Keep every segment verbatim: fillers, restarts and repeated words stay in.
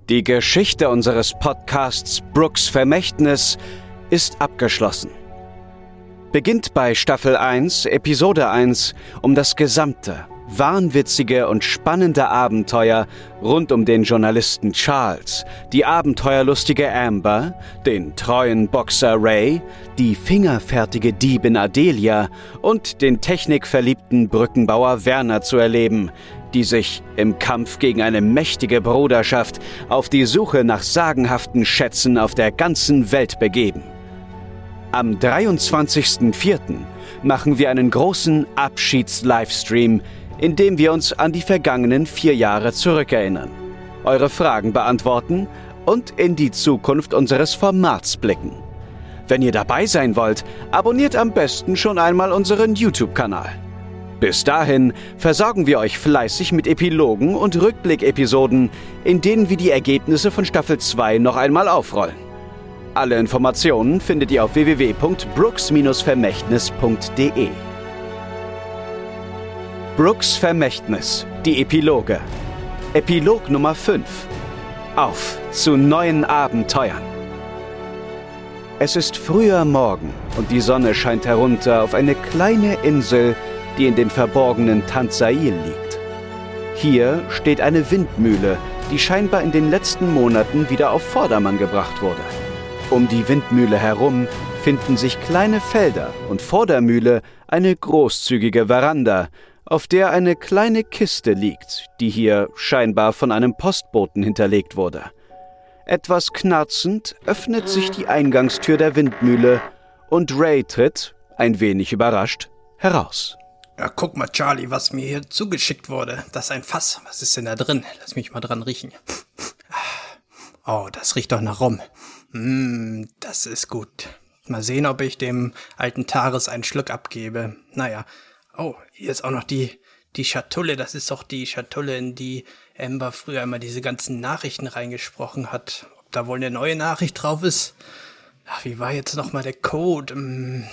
Die Geschichte unseres Podcasts Brooks Vermächtnis ist abgeschlossen. Beginnt bei Staffel eins, Episode eins, um das gesamte, wahnwitzige und spannende Abenteuer rund um den Journalisten Charles, die abenteuerlustige Amber, den treuen Boxer Ray, die fingerfertige Diebin Adelia und den technikverliebten Brückenbauer Werner zu erleben, die sich im Kampf gegen eine mächtige Bruderschaft auf die Suche nach sagenhaften Schätzen auf der ganzen Welt begeben. Am dreiundzwanzigsten vierten machen wir einen großen Abschieds-Livestream, in dem wir uns an die vergangenen vier Jahre zurückerinnern, eure Fragen beantworten und in die Zukunft unseres Formats blicken. Wenn ihr dabei sein wollt, abonniert am besten schon einmal unseren YouTube-Kanal. Bis dahin versorgen wir euch fleißig mit Epilogen und Rückblick-Episoden, in denen wir die Ergebnisse von Staffel zwei noch einmal aufrollen. Alle Informationen findet ihr auf w w w punkt brooks vermächtnis punkt d e. Brooks Vermächtnis, die Epiloge. Epilog Nummer fünf. Auf zu neuen Abenteuern. Es ist früher Morgen und die Sonne scheint herunter auf eine kleine Insel, die in dem verborgenen Tansail liegt. Hier steht eine Windmühle, die scheinbar in den letzten Monaten wieder auf Vordermann gebracht wurde. Um die Windmühle herum finden sich kleine Felder und vor der Mühle eine großzügige Veranda, auf der eine kleine Kiste liegt, die hier scheinbar von einem Postboten hinterlegt wurde. Etwas knarzend öffnet sich die Eingangstür der Windmühle und Ray tritt, ein wenig überrascht, heraus. Ja, guck mal, Charlie, was mir hier zugeschickt wurde. Das ist ein Fass. Was ist denn da drin? Lass mich mal dran riechen. Oh, das riecht doch nach Rum. Mm, das ist gut. Mal sehen, ob ich dem alten Taris einen Schluck abgebe. Naja. Oh, hier ist auch noch die, die Schatulle. Das ist doch die Schatulle, in die Amber früher immer diese ganzen Nachrichten reingesprochen hat. Ob da wohl eine neue Nachricht drauf ist? Ach, wie war jetzt nochmal der Code? Hm,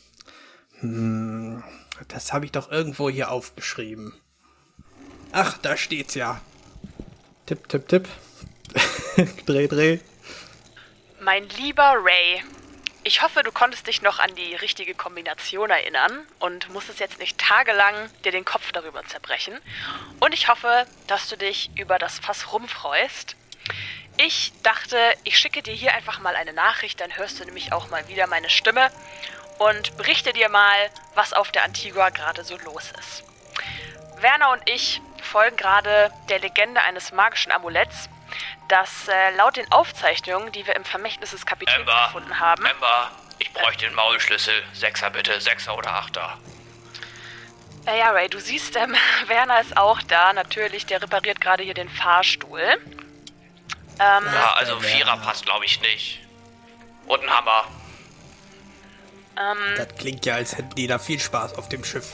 hm, das habe ich doch irgendwo hier aufgeschrieben. Ach, da steht's ja. Tipp, tipp, tipp. Dreh, dreh. Mein lieber Ray, ich hoffe, du konntest dich noch an die richtige Kombination erinnern und musstest jetzt nicht tagelang dir den Kopf darüber zerbrechen. Und ich hoffe, dass du dich über das Fass Rum freust. Ich dachte, ich schicke dir hier einfach mal eine Nachricht, dann hörst du nämlich auch mal wieder meine Stimme und berichte dir mal, was auf der Antigua gerade so los ist. Werner und ich folgen gerade der Legende eines magischen Amuletts, das äh, laut den Aufzeichnungen, die wir im Vermächtnis des Kapitäns Amber, gefunden haben... Amber, ich bräuchte den Maulschlüssel. Sechser bitte, Sechser oder Achter. Äh, ja, Ray, du siehst, ähm, Werner ist auch da, natürlich, der repariert gerade hier den Fahrstuhl. Ähm, ja, also Vierer passt, glaube ich, nicht. Und ein Hammer. Ähm, das klingt ja, als hätten die da viel Spaß auf dem Schiff.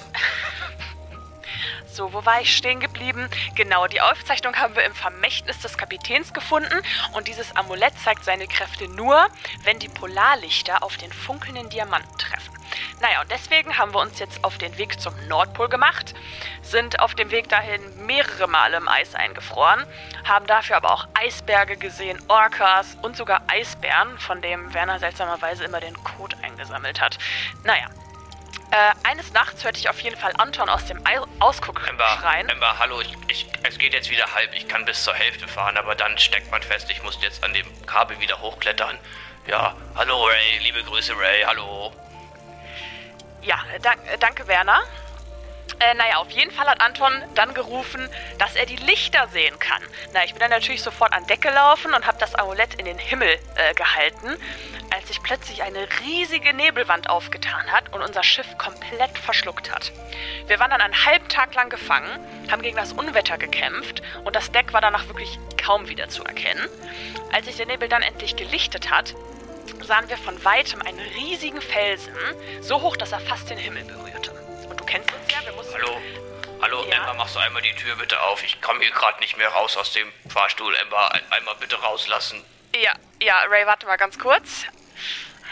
So, wo war ich stehen geblieben? Genau, die Aufzeichnung haben wir im Vermächtnis des Kapitäns gefunden und dieses Amulett zeigt seine Kräfte nur, wenn die Polarlichter auf den funkelnden Diamanten treffen. Naja, und deswegen haben wir uns jetzt auf den Weg zum Nordpol gemacht, sind auf dem Weg dahin mehrere Male im Eis eingefroren, haben dafür aber auch Eisberge gesehen, Orcas und sogar Eisbären, von dem Werner seltsamerweise immer den Code eingesammelt hat. Naja. Äh, eines Nachts hörte ich auf jeden Fall Anton aus dem Ei- Ausguck Amber, schreien. Amber, hallo, ich, ich, es geht jetzt wieder halb. Ich kann bis zur Hälfte fahren, aber dann steckt man fest, ich muss jetzt an dem Kabel wieder hochklettern. Ja, hallo Ray, liebe Grüße Ray, hallo. Ja, dank, äh, danke Werner. Äh, naja, auf jeden Fall hat Anton dann gerufen, dass er die Lichter sehen kann. Na, ich bin dann natürlich sofort an Deck gelaufen und habe das Amulett in den Himmel äh, gehalten, als sich plötzlich eine riesige Nebelwand aufgetan hat und unser Schiff komplett verschluckt hat. Wir waren dann einen halben Tag lang gefangen, haben gegen das Unwetter gekämpft und das Deck war danach wirklich kaum wieder zu erkennen. Als sich der Nebel dann endlich gelichtet hat, sahen wir von weitem einen riesigen Felsen, so hoch, dass er fast den Himmel berührte. Und du kennst uns ja, wir mussten... Hallo, hallo, ja? Amber, machst du einmal die Tür bitte auf? Ich komme hier gerade nicht mehr raus aus dem Fahrstuhl. Amber, ein, einmal bitte rauslassen. Ja, ja, Ray, warte mal ganz kurz.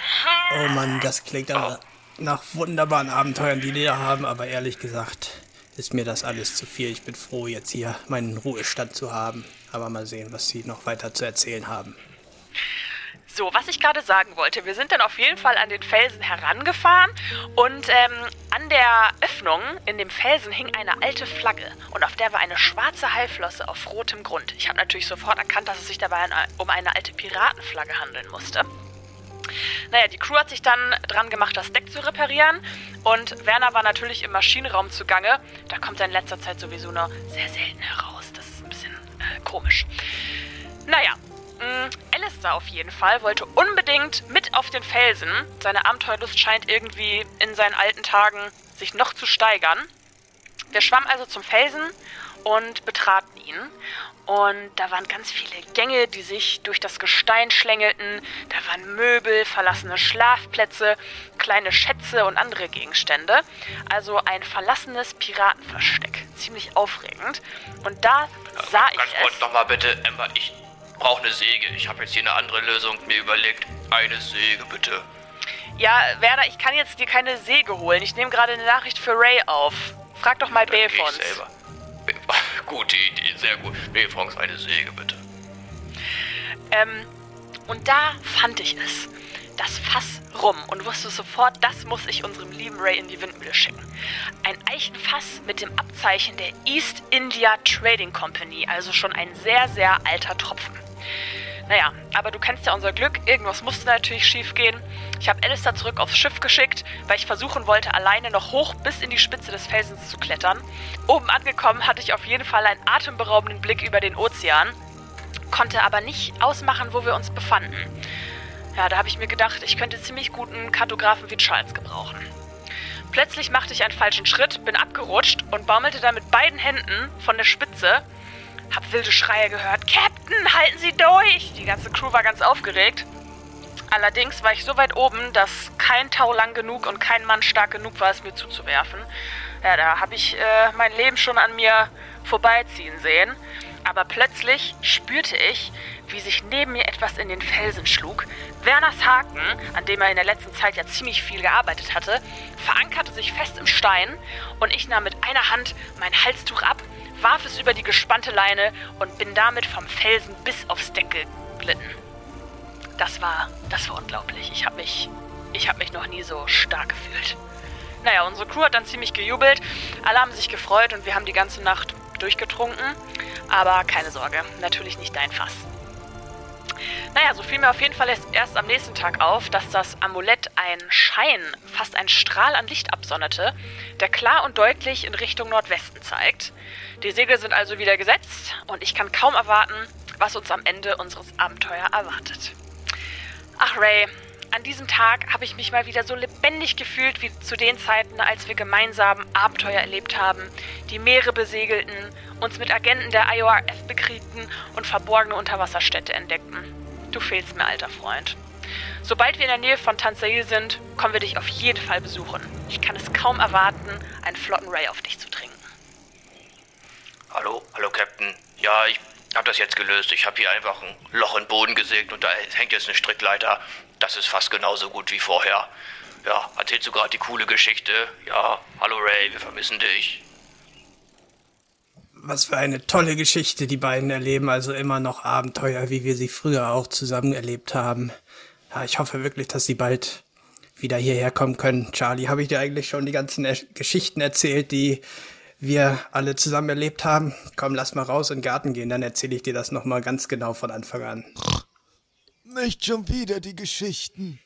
Oh Mann, das klingt aber nach wunderbaren Abenteuern, die die da haben, aber ehrlich gesagt, ist mir das alles zu viel. Ich bin froh, jetzt hier meinen Ruhestand zu haben. Aber mal sehen, was Sie noch weiter zu erzählen haben. So, was ich gerade sagen wollte, wir sind dann auf jeden Fall an den Felsen herangefahren und ähm, an der Öffnung in dem Felsen hing eine alte Flagge und auf der war eine schwarze Haiflosse auf rotem Grund. Ich habe natürlich sofort erkannt, dass es sich dabei um eine alte Piratenflagge handeln musste. Naja, die Crew hat sich dann dran gemacht, das Deck zu reparieren und Werner war natürlich im Maschinenraum zugange. Da kommt er in letzter Zeit sowieso nur sehr selten heraus. Das ist ein bisschen äh, komisch. Naja, mh, Alistair auf jeden Fall wollte unbedingt mit auf den Felsen. Seine Abenteuerlust scheint irgendwie in seinen alten Tagen sich noch zu steigern. Wir schwammen also zum Felsen und betraten ihn. Und da waren ganz viele Gänge, die sich durch das Gestein schlängelten. Da waren Möbel, verlassene Schlafplätze, kleine Schätze und andere Gegenstände. Also ein verlassenes Piratenversteck. Ziemlich aufregend. Und da sah ich Ganz kurz es. nochmal bitte, Emma, ich brauche eine Säge. Ich habe jetzt hier eine andere Lösung mir überlegt. Eine Säge, bitte. Ja, Werner, ich kann jetzt dir keine Säge holen. Ich nehme gerade eine Nachricht für Ray auf. Frag doch mal Belfons. Ich selber. Gute Idee, sehr gut. Belfons, eine Säge, bitte. Ähm, und da fand ich es. Das Fass rum und wusste sofort, das muss ich unserem lieben Ray in die Windmühle schicken. Ein Eichenfass mit dem Abzeichen der East India Trading Company, also schon ein sehr, sehr alter Tropfen. Naja, aber du kennst ja unser Glück, irgendwas musste natürlich schief gehen. Ich habe Alistair zurück aufs Schiff geschickt, weil ich versuchen wollte, alleine noch hoch bis in die Spitze des Felsens zu klettern. Oben angekommen hatte ich auf jeden Fall einen atemberaubenden Blick über den Ozean, konnte aber nicht ausmachen, wo wir uns befanden. Ja, da habe ich mir gedacht, ich könnte ziemlich guten Kartografen wie Charles gebrauchen. Plötzlich machte ich einen falschen Schritt, bin abgerutscht und baumelte dann mit beiden Händen von der Spitze. Hab wilde Schreie gehört. Captain, halten Sie durch! Die ganze Crew war ganz aufgeregt. Allerdings war ich so weit oben, dass kein Tau lang genug und kein Mann stark genug war, es mir zuzuwerfen. Ja, da habe ich äh, mein Leben schon an mir vorbeiziehen sehen. Aber plötzlich spürte ich, wie sich neben mir etwas in den Felsen schlug. Werners Haken, an dem er in der letzten Zeit ja ziemlich viel gearbeitet hatte, verankerte sich fest im Stein und ich nahm mit einer Hand mein Halstuch ab, warf es über die gespannte Leine und bin damit vom Felsen bis aufs Deck geglitten. Das war, das war unglaublich. Ich habe mich, ich habe mich noch nie so stark gefühlt. Naja, unsere Crew hat dann ziemlich gejubelt. Alle haben sich gefreut und wir haben die ganze Nacht durchgetrunken. Aber keine Sorge, natürlich nicht dein Fass. Naja, so fiel mir auf jeden Fall erst, erst am nächsten Tag auf, dass das Amulett einen Schein, fast einen Strahl an Licht absonderte, der klar und deutlich in Richtung Nordwesten zeigt. Die Segel sind also wieder gesetzt und ich kann kaum erwarten, was uns am Ende unseres Abenteuers erwartet. Ach Ray, an diesem Tag habe ich mich mal wieder so lebendig gefühlt wie zu den Zeiten, als wir gemeinsam Abenteuer erlebt haben, die Meere besegelten, uns mit Agenten der I O R F bekriegten und verborgene Unterwasserstädte entdeckten. Du fehlst mir, alter Freund. Sobald wir in der Nähe von Tansail sind, kommen wir dich auf jeden Fall besuchen. Ich kann es kaum erwarten, einen flotten Ray auf dich zu trinken. Hallo, hallo Captain. Ja, ich habe das jetzt gelöst. Ich habe hier einfach ein Loch in den Boden gesägt und da hängt jetzt eine Strickleiter. Das ist fast genauso gut wie vorher. Ja, erzählst du gerade die coole Geschichte? Ja, hallo Ray, wir vermissen dich. Was für eine tolle Geschichte die beiden erleben, also immer noch Abenteuer, wie wir sie früher auch zusammen erlebt haben. Ja, ich hoffe wirklich, dass sie bald wieder hierher kommen können. Charlie, habe ich dir eigentlich schon die ganzen er- Geschichten erzählt, die wir alle zusammen erlebt haben? Komm, lass mal raus in den Garten gehen, dann erzähle ich dir das nochmal ganz genau von Anfang an. Nicht schon wieder die Geschichten.